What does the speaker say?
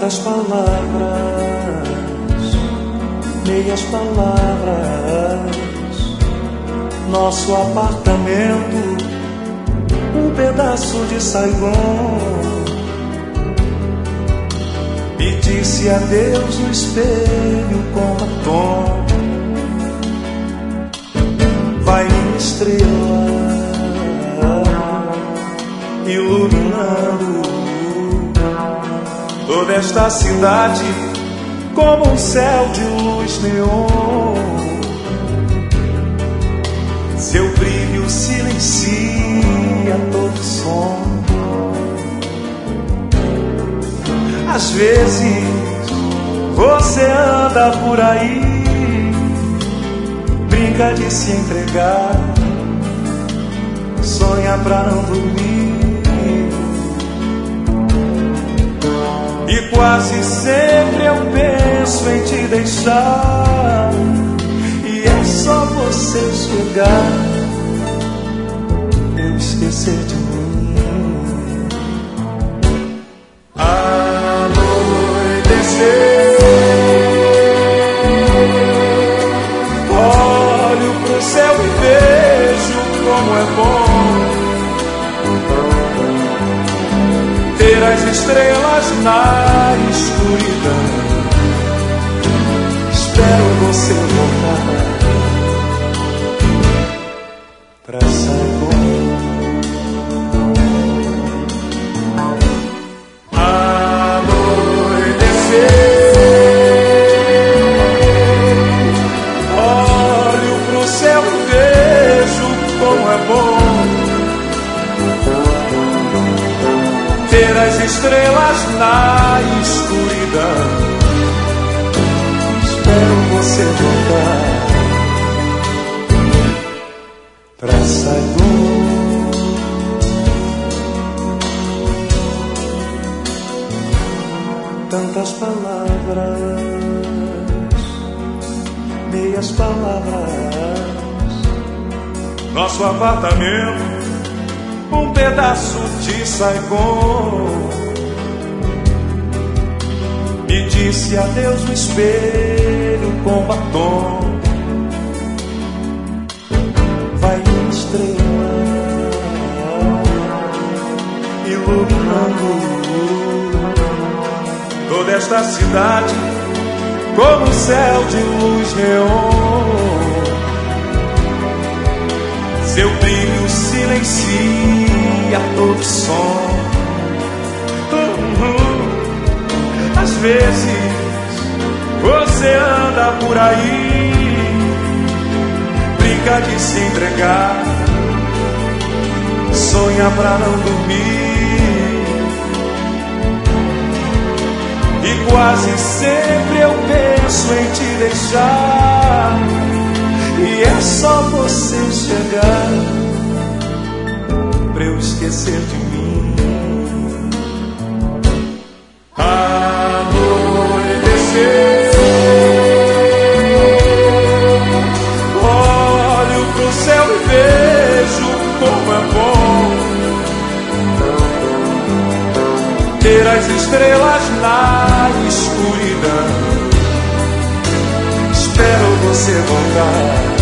Tantas palavras, meias palavras. Nosso apartamento, um pedaço de Saigon. Me disse adeus no espelho com batom. Vai minha estrela, iluminando toda esta cidade como um céu de luz neon. Seu brilho silencia todo som. Às vezes você anda por aí, brinca de se entregar, sonha pra não dormir. E quase sempre eu penso em te deixar, e é só você chegar pra eu esquecer de mim. Anoitecer, olho pro céu e vejo como é bom ter as estrelas na escuridão. Espero você voltar pra Saigon. Anoitecer, olho pro céu e vejo como é bom ter as estrelas na escuridão. Espero você voltar pra Saigon. Tantas palavras, meias palavras. Nosso apartamento, um pedaço de Saigon. Me disse adeus no espelho com batom. Vai minha estrela, iluminando toda esta cidade como um céu de luz neon. Seu brilho silencia todo som. Às vezes você anda por aí, brinca de se entregar, sonha pra não dormir. E quase sempre eu penso em te deixar, e é só você chegar pra eu esquecer de mim. Anoitecer, olho pro céu e vejo como é bom ter as estrelas na escuridão. Espero você voltar